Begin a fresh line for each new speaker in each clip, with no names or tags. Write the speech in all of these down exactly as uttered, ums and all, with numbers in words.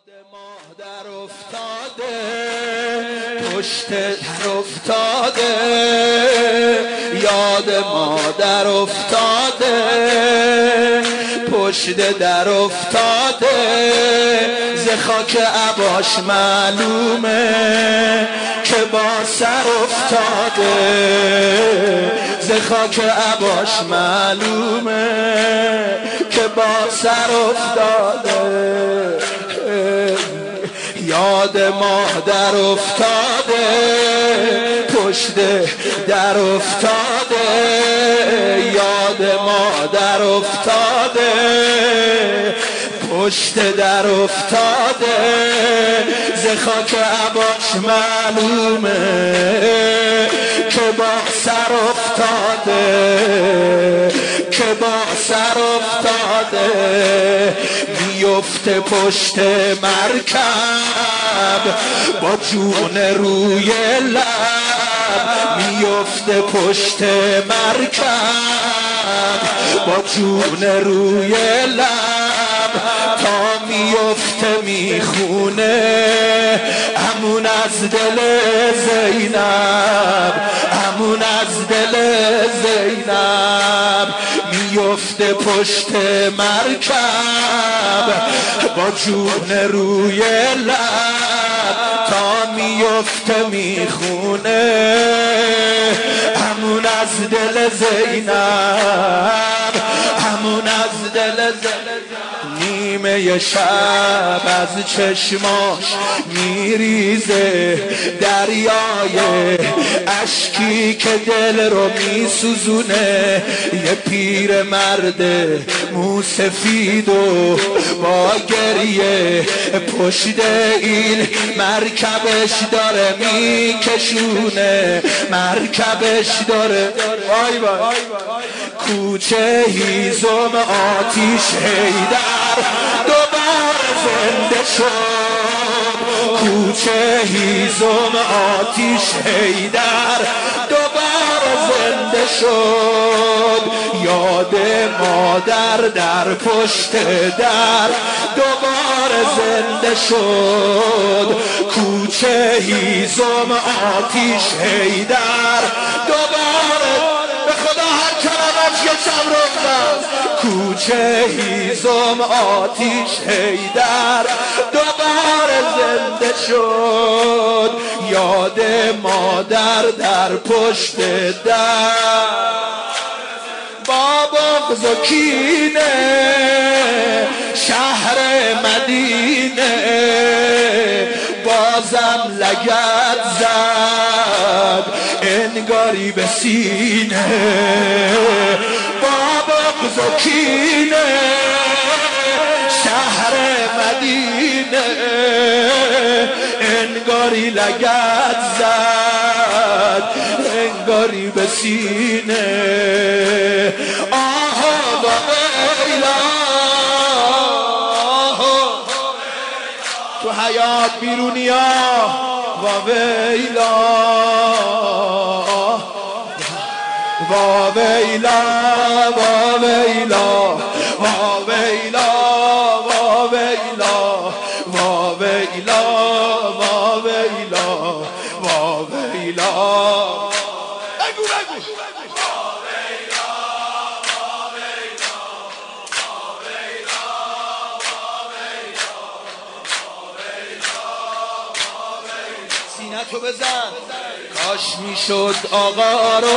مادر افتاده پشت در افتاده، یاد مادر افتاده پشت در افتاده، ز خاک عباش معلومه که با سر افتاده، ز خاک عباش معلومه که با سر افتاده. یاد مادر افتاده پشت در افتاده، یاد مادر افتاده پشت در افتاده، ز خاک عباش معلومه که با سر افتاده، که با سر افتاده، میفته پشت مرکب با جون روی لب، میفته پشت مرکب با جون روی لب، تا میفته میخونه همون از دل زینب، همون از دل زینب، میفته پشت مرکب با جون روی لب، تا میفته میخونه همون از دل زینب، همون از دل زینب. نیمه شب از چشماش میریزه دریای اشکی که دل رو میسوزونه، یه پیر مرد موسفید و با گریه پشت این مرکبش داره میکشونه، مرکبش داره. وای وای کوچه هیزم آتیش حیدر دوباره زنده شد، کوچه هیزم آتیش حیدر دوباره زنده شد، یاد مادر در پشت در دوباره زنده شد، کوچه هیزم آتیش حیدر دوباره. به خدا هر کلمش یه شب رفتم، کوچه هیزم آتیش حیدر دوباره زنده شد، یاد مادر در پشت در، با بغض و کینه شهر مدینه بازم لگد زد انگاری به سینه، با بغض و کینه شهر مدینه انگاری لگد زد انگاری به سینه. آها و ویلا تو حیات بیرونیا و ویلا و ویلا و ویلا و ویلا و ویلا و ویلا و ویلا و ویلا. بگو بگو سینه تو بزن. کاش میشد آقا رو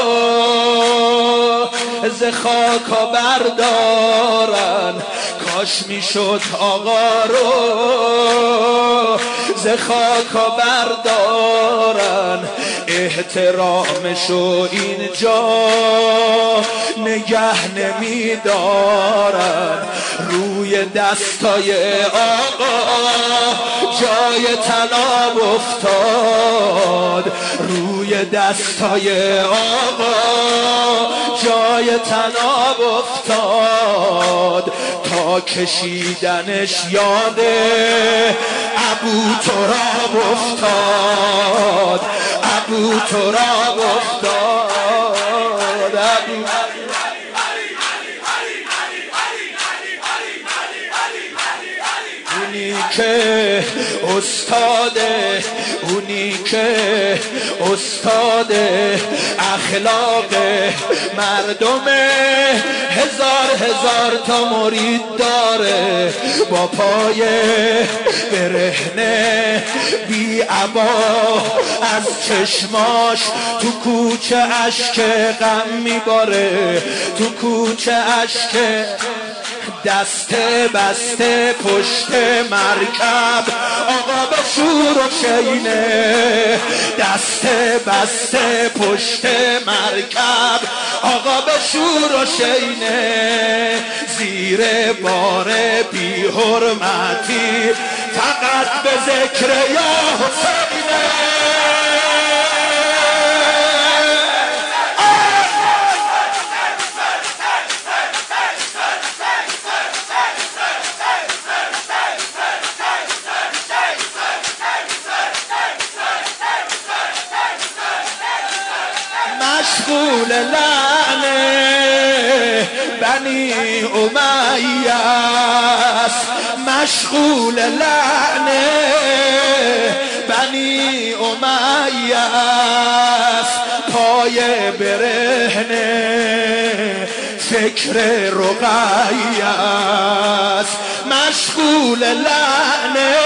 ز خاکا بردارن، کاش میشد آقا رو ز خاکا بردارن، احترامشو اینجا نگه نمیدارن، روی دستای آقا جای طناب افتاد، روی دستای آقا جای طناب افتاد، تا کشیدنش یاده ابو تراب افتاد، ابو تراب افتاد، ابو که استاده، اونی که استاد اخلاق مردمه، هزار هزار تا مرید داره، با پای برهنه بی عبا از چشماش تو کوچه اشک غم میباره، تو کوچه اشک دست بسته پشت مرکب آقا به شور و شینه، دست بسته پشت مرکب آقا به شور و شینه، زیر بار بی حرمتی فقط به ذکر یا حسینه. مشغول لعنه بنی امیه است، مشغول لعنه بنی امیه است، پای برهنه فکر رقیه است، مشغول لعنه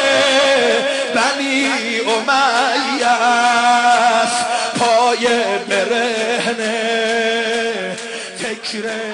بنی امیه است، پای برهنه فکر